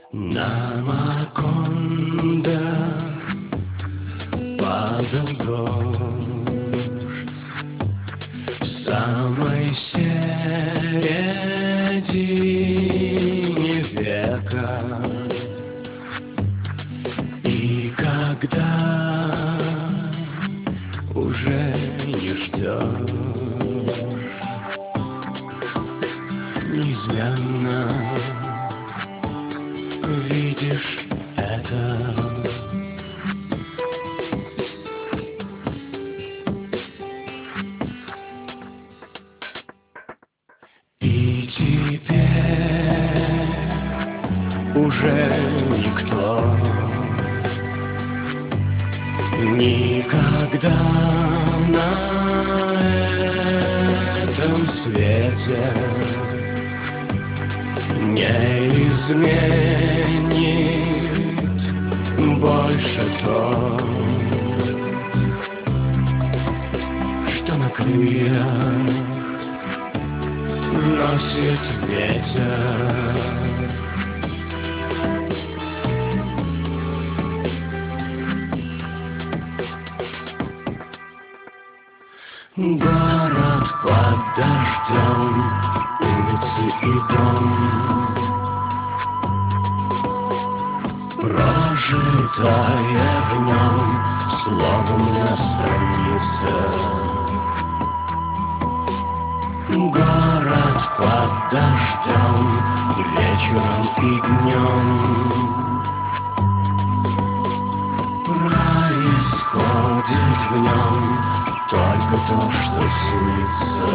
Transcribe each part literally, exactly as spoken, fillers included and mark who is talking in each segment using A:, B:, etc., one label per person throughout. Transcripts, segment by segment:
A: На Макондо падал дождь в самой середине века. И когда уже не ждешь, неизменно видишь это. И теперь уже никто никогда на этом свете не изменит больше то, что на крыльях носит ветер. Город под дождем, улицы и дом, прожитое в нем, словом на странице. Город под дождем, вечером и днем происходит в нем только то, что снится.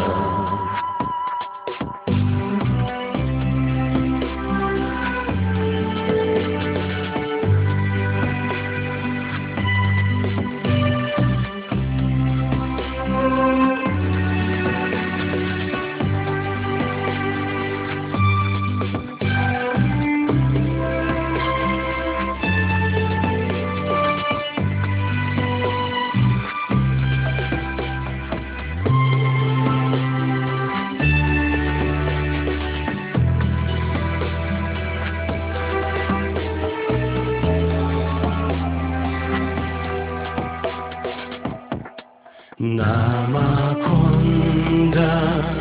A: На Макондо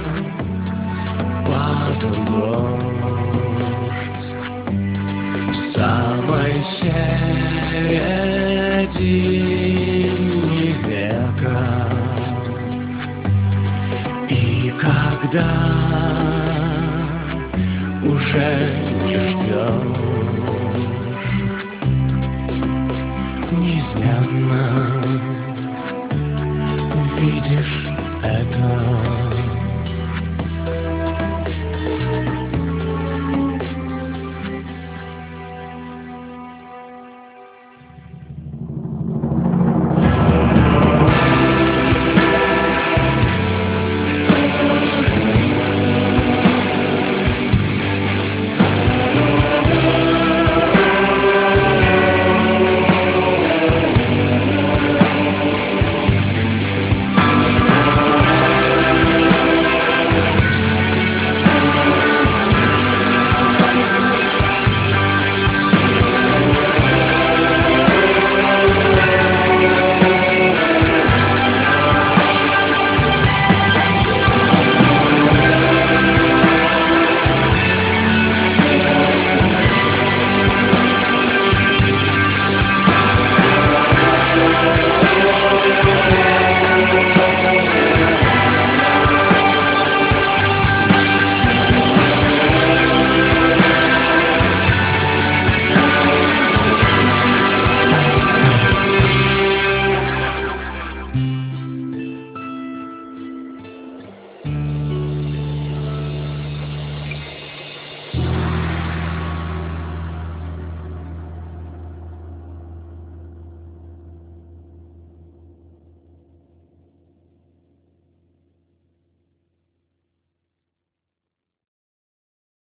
A: падал дождь в самой середине века. И когда уже не ждешь, неизменно видишь